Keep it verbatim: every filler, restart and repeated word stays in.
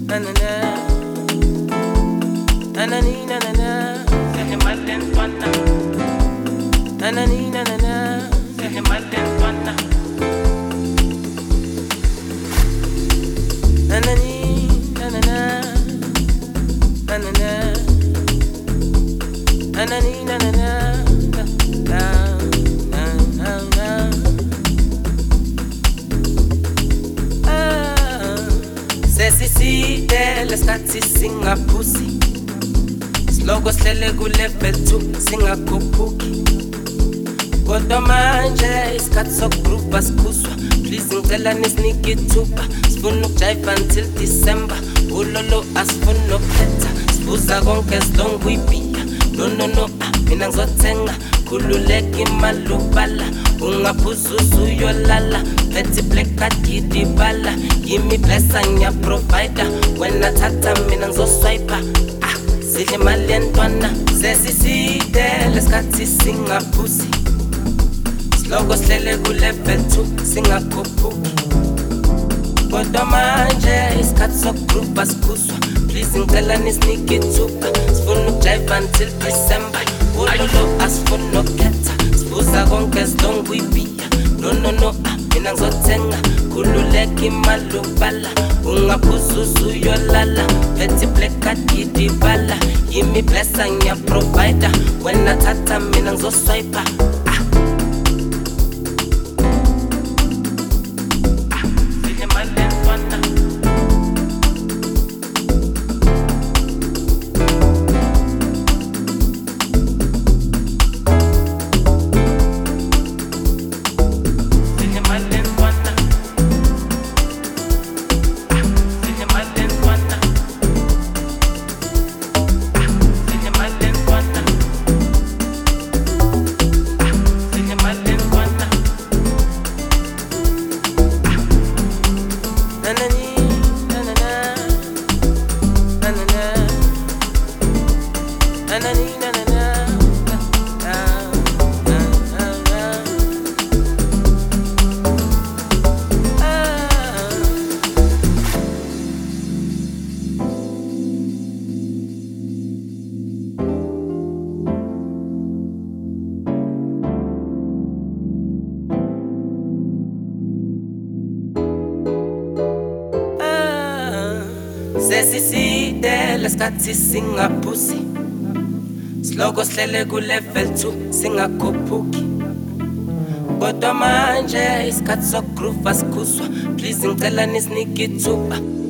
na na na, na na ni na na na, sehe malen twana, na na ni na na na, sehe malen twana, na na ni na na na, na na na, na na ni na na na, na na na na. Sesiside lesikhathi singaphusi, siloko sihlele ku-level two singakhuphuki. Kodwa manje isikhathi sokugrupha siphuswa. Please ngicela nisinike ithuba, sifuna ukujive until December. Ulolo asifuna ukukhetha, sibuza konke sidonga kuyibhiya. No no no, mina ngizothenga khululeka imali ubala, ungaphuza uzuyolala. Petty black card gidibala, give me blessa ngiya provider. Wena thatha mina ngizoswiper, ah sidle imali yentwana. Sesiside lesikhathi singaphusi, siloko sihlele ku-level two singakhuphuki. Kodwa manje isikhathi sokugrupha siphuswa. Please ngicela nisinike ithuba, sifuna ukujive until December. Ulolo asifuna ukukhetha, sibuza konke sidonga kuyibhiya. No no no, ah mina ngizothenga khululeka imali ubala, ungaphuza uzuyolala. Petty black card gidibala, yimi blessa ngiya provider. Wena thatha mina ngizoswiper, ah sidle imali yentwana. Sesiside lesikhathi singaphusi, siloko sihlele ku-level two singakhuphuki. Kodwa manje isikhathi sokugrupha siphuswa. Please ngicela nisinike ithuba,